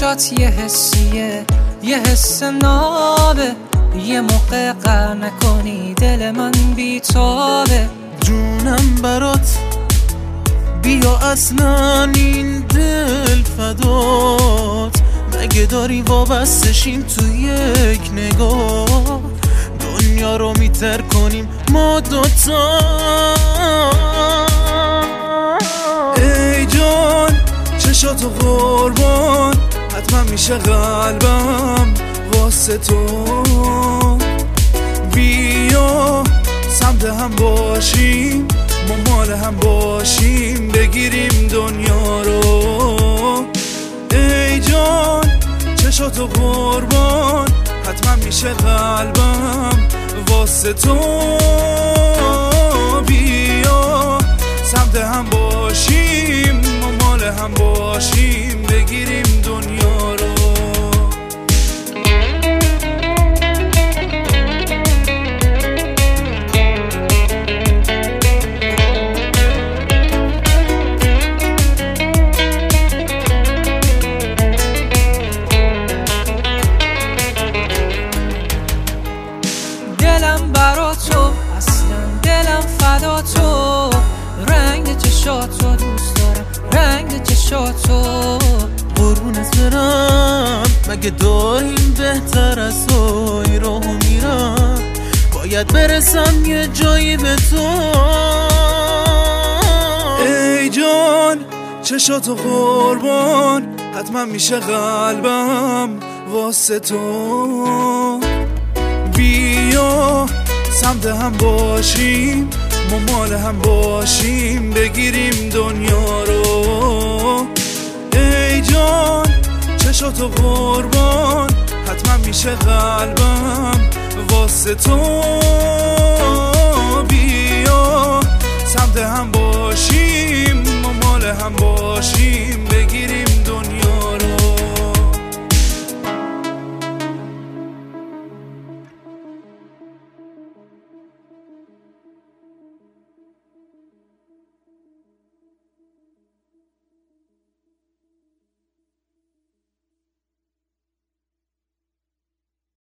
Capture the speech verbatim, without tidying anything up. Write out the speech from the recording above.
چشات یه حسیه، یه حس نابه، یه موقع قهر نکنی دل من بیتابه. جونم برات بیا اصلا این دل فدات، مگه داری وابستشیم تو یک نگاه، دنیا رو میتر کنیم ما دوتا. ای جان چشاتو قربان، حتما میشه قلبم واسه تو. بیا سمت هم باشیم، ما مال هم باشیم، بگیریم دنیا رو. ای جان چشاتو قربان، حتما میشه قلبم واسه تو. بیا سمت هم باشیم، ما مال هم باشیم، بگیریم دنیا رو. دلم برا تو، اصلا دلم فدا تو، رنگ چشاتو دوست دارم، رنگ چشاتو. قربونت برم، مگه داریم بهتر از توی راهو میرم، باید برسم یه جایی به تو. ای جان چشاتو قربان، حتما میشه قلبم واسه تو. بیا سمت هم باشیم، ما مال هم باشیم، بگیریم دنیا رو. ای جان چشاتو قربان، حتما میشه قلبم واسه تو. بیا سمت هم باشیم،